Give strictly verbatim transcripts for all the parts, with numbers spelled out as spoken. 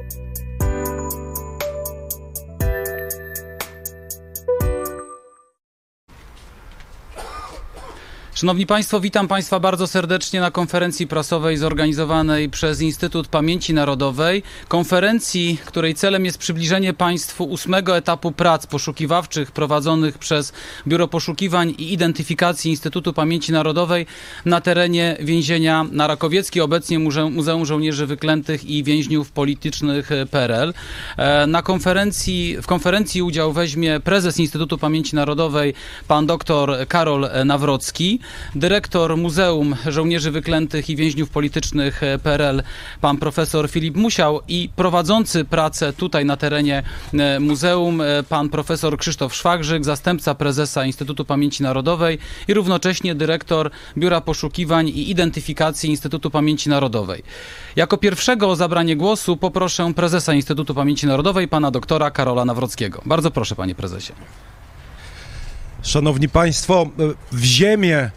Szanowni Państwo, witam Państwa bardzo serdecznie na konferencji prasowej zorganizowanej przez Instytut Pamięci Narodowej. Konferencji, której celem jest przybliżenie Państwu ósmego etapu prac poszukiwawczych prowadzonych przez Biuro Poszukiwań i Identyfikacji Instytutu Pamięci Narodowej na terenie więzienia na Rakowieckiej, obecnie Muzeum, Muzeum Żołnierzy Wyklętych i Więźniów Politycznych P R L. Na konferencji, w konferencji udział weźmie prezes Instytutu Pamięci Narodowej, pan doktor Karol Nawrocki, dyrektor Muzeum Żołnierzy Wyklętych i Więźniów Politycznych P R L, pan profesor Filip Musiał, i prowadzący pracę tutaj na terenie muzeum, pan profesor Krzysztof Szwagrzyk, zastępca prezesa Instytutu Pamięci Narodowej i równocześnie dyrektor Biura Poszukiwań i Identyfikacji Instytutu Pamięci Narodowej. Jako pierwszego o zabranie głosu poproszę prezesa Instytutu Pamięci Narodowej, pana doktora Karola Nawrockiego. Bardzo proszę, panie prezesie. Szanowni Państwo, w ziemię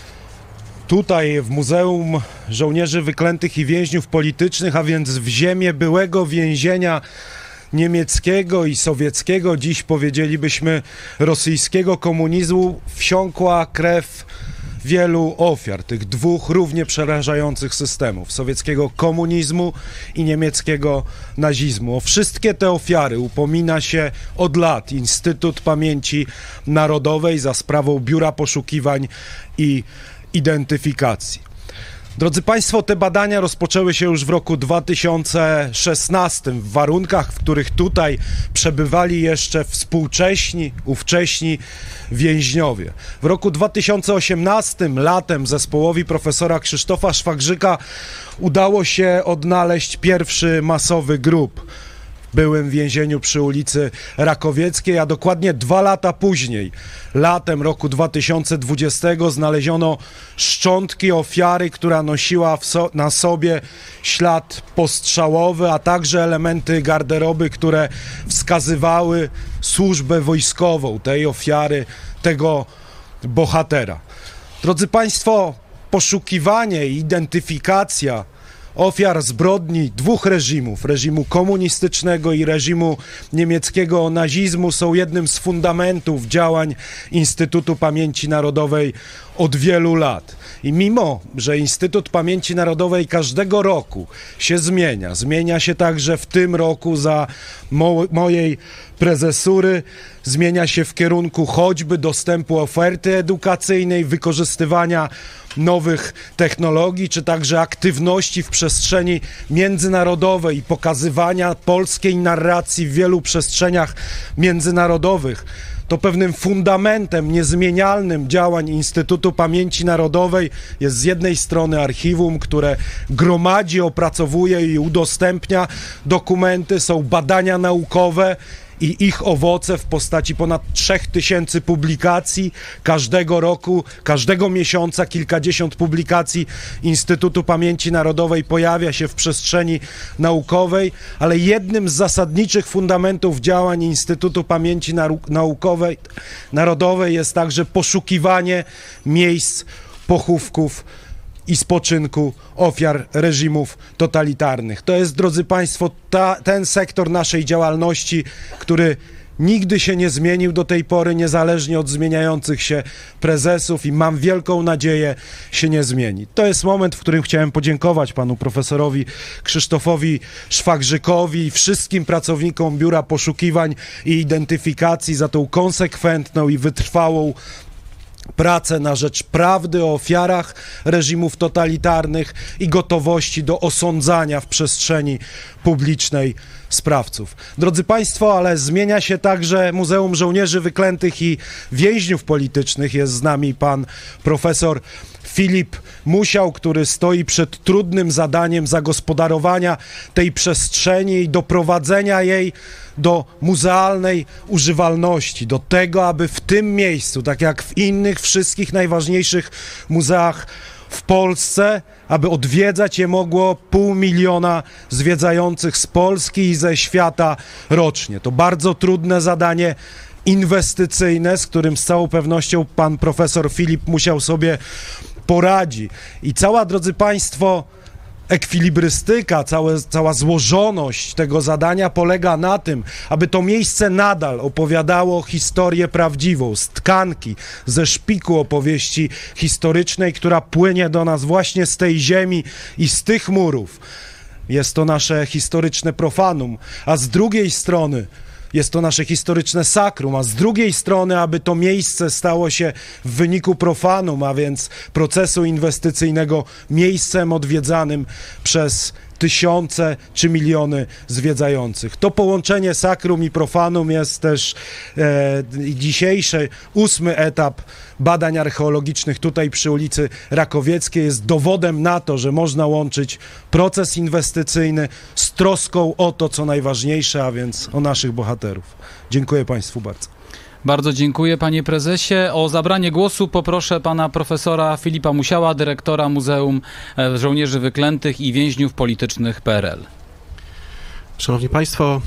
tutaj w Muzeum Żołnierzy Wyklętych i Więźniów Politycznych, a więc w ziemię byłego więzienia niemieckiego i sowieckiego, dziś powiedzielibyśmy rosyjskiego komunizmu, wsiąkła krew wielu ofiar, tych dwóch równie przerażających systemów, sowieckiego komunizmu i niemieckiego nazizmu. O wszystkie te ofiary upomina się od lat Instytut Pamięci Narodowej za sprawą Biura Poszukiwań i Identyfikacji. Drodzy Państwo, te badania rozpoczęły się już w roku dwa tysiące szesnastym w warunkach, w których tutaj przebywali jeszcze współcześni, ówcześni więźniowie. W roku dwa tysiące osiemnastym latem zespołowi profesora Krzysztofa Szwagrzyka udało się odnaleźć pierwszy masowy grób w byłym więzieniu przy ulicy Rakowieckiej, a dokładnie dwa lata później, latem roku dwa tysiące dwudziestego, znaleziono szczątki ofiary, która nosiła w so na sobie ślad postrzałowy, a także elementy garderoby, które wskazywały służbę wojskową tej ofiary, tego bohatera. Drodzy Państwo, poszukiwanie i identyfikacja ofiar zbrodni dwóch reżimów, reżimu komunistycznego i reżimu niemieckiego nazizmu, są jednym z fundamentów działań Instytutu Pamięci Narodowej od wielu lat. I mimo, że Instytut Pamięci Narodowej każdego roku się zmienia, zmienia się także w tym roku za mo mojej prezesury, zmienia się w kierunku choćby dostępu oferty edukacyjnej, wykorzystywania nowych technologii, czy także aktywności w przestrzeni międzynarodowej i pokazywania polskiej narracji w wielu przestrzeniach międzynarodowych. To pewnym fundamentem niezmienialnym działań Instytutu Pamięci Narodowej jest z jednej strony archiwum, które gromadzi, opracowuje i udostępnia dokumenty, są badania naukowe i ich owoce w postaci ponad trzech tysięcy publikacji każdego roku, każdego miesiąca kilkadziesiąt publikacji Instytutu Pamięci Narodowej pojawia się w przestrzeni naukowej, ale jednym z zasadniczych fundamentów działań Instytutu Pamięci Naukowej, Narodowej jest także poszukiwanie miejsc pochówków i spoczynku ofiar reżimów totalitarnych. To jest, drodzy Państwo, ta, ten sektor naszej działalności, który nigdy się nie zmienił do tej pory, niezależnie od zmieniających się prezesów, i mam wielką nadzieję, się nie zmieni. To jest moment, w którym chciałem podziękować panu profesorowi Krzysztofowi Szwagrzykowi i wszystkim pracownikom Biura Poszukiwań i Identyfikacji za tą konsekwentną i wytrwałą pracę na rzecz prawdy o ofiarach reżimów totalitarnych i gotowości do osądzania w przestrzeni publicznej sprawców. Drodzy Państwo, ale zmienia się także Muzeum Żołnierzy Wyklętych i Więźniów Politycznych. Jest z nami pan profesor Filip Musiał, który stoi przed trudnym zadaniem zagospodarowania tej przestrzeni i doprowadzenia jej do muzealnej używalności, do tego, aby w tym miejscu, tak jak w innych wszystkich najważniejszych muzeach w Polsce, aby odwiedzać je mogło pół miliona zwiedzających z Polski i ze świata rocznie. To bardzo trudne zadanie inwestycyjne, z którym z całą pewnością pan profesor Filip Musiał sobie poradzi. I cała, drodzy Państwo, ekwilibrystyka, całe, cała złożoność tego zadania polega na tym, aby to miejsce nadal opowiadało historię prawdziwą, z tkanki, ze szpiku opowieści historycznej, która płynie do nas właśnie z tej ziemi i z tych murów. Jest to nasze historyczne profanum, a z drugiej strony jest to nasze historyczne sakrum, a z drugiej strony, aby to miejsce stało się w wyniku profanum, a więc procesu inwestycyjnego, miejscem odwiedzanym przez tysiące czy miliony zwiedzających. To połączenie sakrum i profanum jest też e, dzisiejszy, ósmy etap badań archeologicznych tutaj przy ulicy Rakowieckiej jest dowodem na to, że można łączyć proces inwestycyjny z troską o to, co najważniejsze, a więc o naszych bohaterów. Dziękuję Państwu bardzo. Bardzo dziękuję, panie prezesie. O zabranie głosu poproszę pana profesora Filipa Musiała, dyrektora Muzeum Żołnierzy Wyklętych i Więźniów Politycznych P R L. Szanowni Państwo,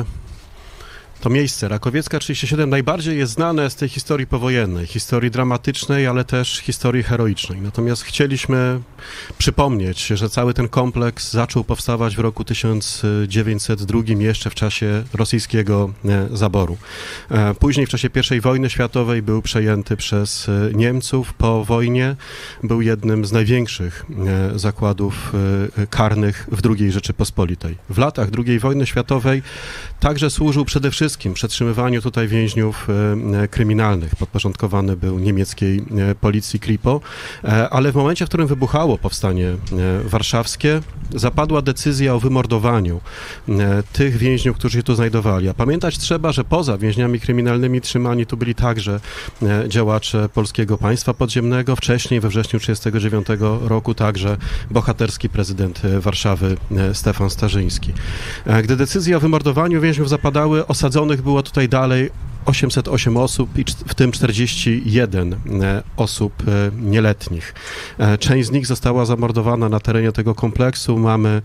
to miejsce, Rakowiecka trzydzieści siedem, najbardziej jest znane z tej historii powojennej, historii dramatycznej, ale też historii heroicznej. Natomiast chcieliśmy przypomnieć, że cały ten kompleks zaczął powstawać w roku tysiąc dziewięćset drugim, jeszcze w czasie rosyjskiego zaboru. Później w czasie pierwszej wojny światowej był przejęty przez Niemców. Po wojnie był jednym z największych zakładów karnych w drugiej Rzeczypospolitej. W latach drugiej wojny światowej także służył przede wszystkim przetrzymywaniu tutaj więźniów e, kryminalnych. Podporządkowany był niemieckiej e, policji Kripo, e, ale w momencie, w którym wybuchało powstanie e, warszawskie, zapadła decyzja o wymordowaniu e, tych więźniów, którzy się tu znajdowali. A pamiętać trzeba, że poza więźniami kryminalnymi trzymani tu byli także e, działacze Polskiego Państwa Podziemnego. Wcześniej, we wrześniu tysiąc dziewięćset trzydziestego dziewiątego roku, także bohaterski prezydent Warszawy e, Stefan Starzyński. E, gdy decyzje o wymordowaniu więźniów zapadały, osadzonych było tutaj dalej osiemset osiem osób i w tym czterdzieści jeden osób nieletnich. Część z nich została zamordowana na terenie tego kompleksu. Mamy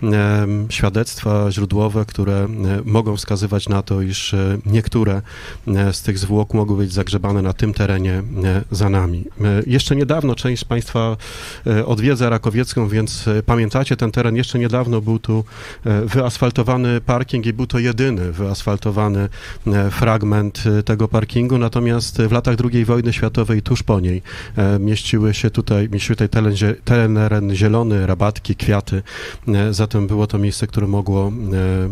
świadectwa źródłowe, które mogą wskazywać na to, iż niektóre z tych zwłok mogły być zagrzebane na tym terenie za nami. Jeszcze niedawno część z Państwa odwiedza Rakowiecką, więc pamiętacie ten teren. Jeszcze niedawno był tu wyasfaltowany parking i był to jedyny wyasfaltowany fragment tego parkingu, natomiast w latach drugiej wojny światowej, tuż po niej, e, mieściły się tutaj, mieściły tutaj teren, teren zielony, rabatki, kwiaty, e, zatem było to miejsce, które mogło e,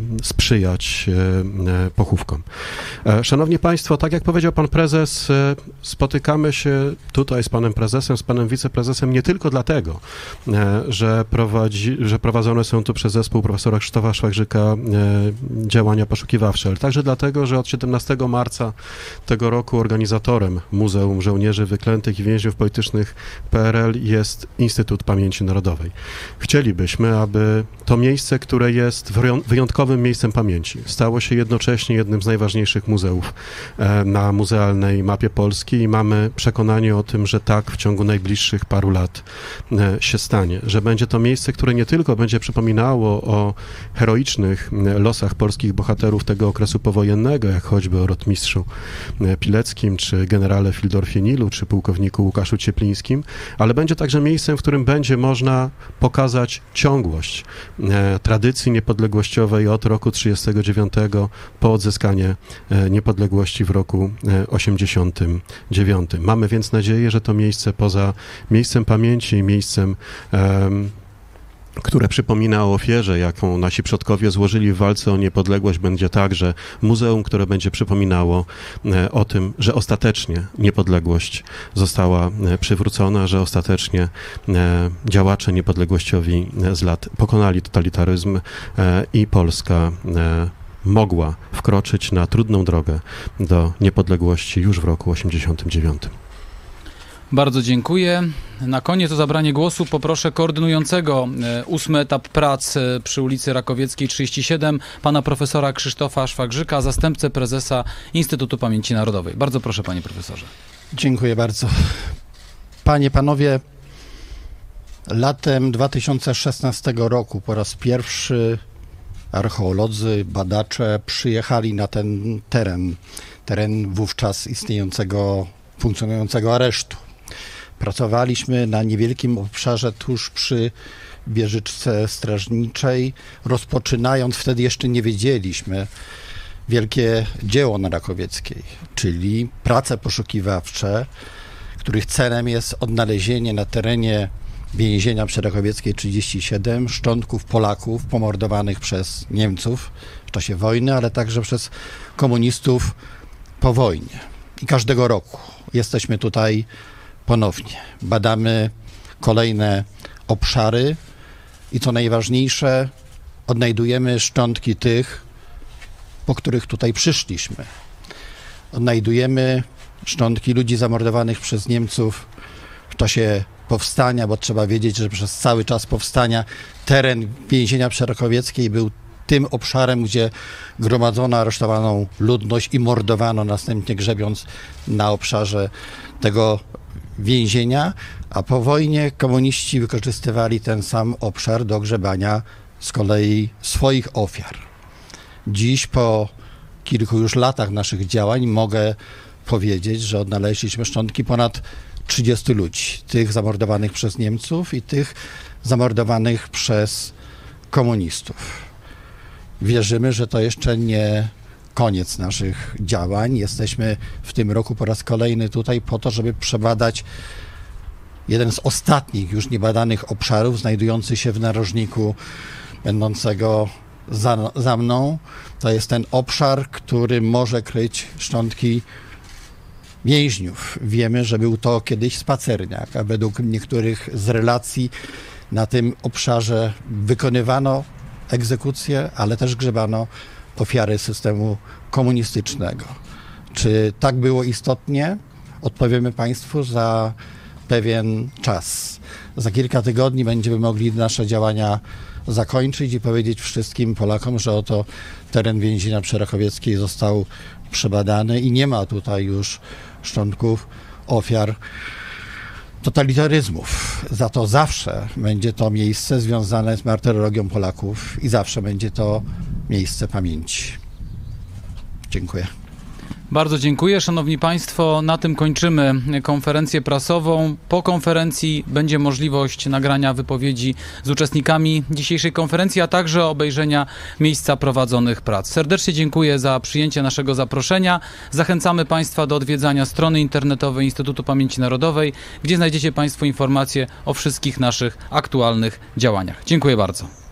sprzyjać e, pochówkom. E, szanowni Państwo, tak jak powiedział pan prezes, e, spotykamy się tutaj z panem prezesem, z panem wiceprezesem nie tylko dlatego, e, że, prowadzi, że prowadzone są tu przez zespół profesora Krzysztofa Szwagrzyka e, działania poszukiwawcze, ale także dlatego, że od siedemnastego marca tego roku organizatorem Muzeum Żołnierzy Wyklętych i Więźniów Politycznych P R L jest Instytut Pamięci Narodowej. Chcielibyśmy, aby to miejsce, które jest wyjątkowym miejscem pamięci, stało się jednocześnie jednym z najważniejszych muzeów na muzealnej mapie Polski i mamy przekonanie o tym, że tak w ciągu najbliższych paru lat się stanie, że będzie to miejsce, które nie tylko będzie przypominało o heroicznych losach polskich bohaterów tego okresu powojennego, jak choćby o rotmistrzu Pileckim, czy generale Fildorfie Nilu, czy pułkowniku Łukaszu Cieplińskim, ale będzie także miejscem, w którym będzie można pokazać ciągłość e, tradycji niepodległościowej od roku trzydziestego dziewiątego po odzyskanie e, niepodległości w roku e, osiemdziesiątym dziewiątym. Mamy więc nadzieję, że to miejsce poza miejscem pamięci, miejscem e, które przypomina o ofierze, jaką nasi przodkowie złożyli w walce o niepodległość, będzie także muzeum, które będzie przypominało o tym, że ostatecznie niepodległość została przywrócona, że ostatecznie działacze niepodległościowi z lat pokonali totalitaryzm i Polska mogła wkroczyć na trudną drogę do niepodległości już w roku osiemdziesiątym dziewiątym. Bardzo dziękuję. Na koniec o zabranie głosu poproszę koordynującego ósmy etap prac przy ulicy Rakowieckiej trzydzieści siedem, pana profesora Krzysztofa Szwagrzyka, zastępcę prezesa Instytutu Pamięci Narodowej. Bardzo proszę, panie profesorze. Dziękuję bardzo. Panie, panowie, latem dwa tysiące szesnastego roku po raz pierwszy archeolodzy, badacze przyjechali na ten teren, teren wówczas istniejącego, funkcjonującego aresztu. Pracowaliśmy na niewielkim obszarze tuż przy wieżyczce strażniczej, rozpoczynając, wtedy jeszcze nie wiedzieliśmy, wielkie dzieło na Rakowieckiej, czyli prace poszukiwawcze, których celem jest odnalezienie na terenie więzienia przy Rakowieckiej trzydzieści siedem szczątków Polaków pomordowanych przez Niemców w czasie wojny, ale także przez komunistów po wojnie. I każdego roku jesteśmy tutaj ponownie. Badamy kolejne obszary i co najważniejsze, odnajdujemy szczątki tych, po których tutaj przyszliśmy. Odnajdujemy szczątki ludzi zamordowanych przez Niemców w czasie powstania, bo trzeba wiedzieć, że przez cały czas powstania teren więzienia przy Rakowieckiej był tym obszarem, gdzie gromadzono aresztowaną ludność i mordowano, następnie grzebiąc na obszarze tego więzienia, a po wojnie komuniści wykorzystywali ten sam obszar do grzebania z kolei swoich ofiar. Dziś po kilku już latach naszych działań mogę powiedzieć, że odnaleźliśmy szczątki ponad trzydziestu ludzi, tych zamordowanych przez Niemców i tych zamordowanych przez komunistów. Wierzymy, że to jeszcze nie koniec naszych działań. Jesteśmy w tym roku po raz kolejny tutaj po to, żeby przebadać jeden z ostatnich już niebadanych obszarów znajdujący się w narożniku będącego za, za mną. To jest ten obszar, który może kryć szczątki więźniów. Wiemy, że był to kiedyś spacerniak, a według niektórych z relacji na tym obszarze wykonywano egzekucje, ale też grzebano ofiary systemu komunistycznego. Czy tak było istotnie? Odpowiemy Państwu za pewien czas. Za kilka tygodni będziemy mogli nasze działania zakończyć i powiedzieć wszystkim Polakom, że oto teren więzienia przy Rakowieckiej został przebadany i nie ma tutaj już szczątków ofiar totalitaryzmów. Za to zawsze będzie to miejsce związane z martyrologią Polaków i zawsze będzie to miejsce pamięci. Dziękuję. Bardzo dziękuję. Szanowni Państwo, na tym kończymy konferencję prasową. Po konferencji będzie możliwość nagrania wypowiedzi z uczestnikami dzisiejszej konferencji, a także obejrzenia miejsca prowadzonych prac. Serdecznie dziękuję za przyjęcie naszego zaproszenia. Zachęcamy Państwa do odwiedzania strony internetowej Instytutu Pamięci Narodowej, gdzie znajdziecie Państwo informacje o wszystkich naszych aktualnych działaniach. Dziękuję bardzo.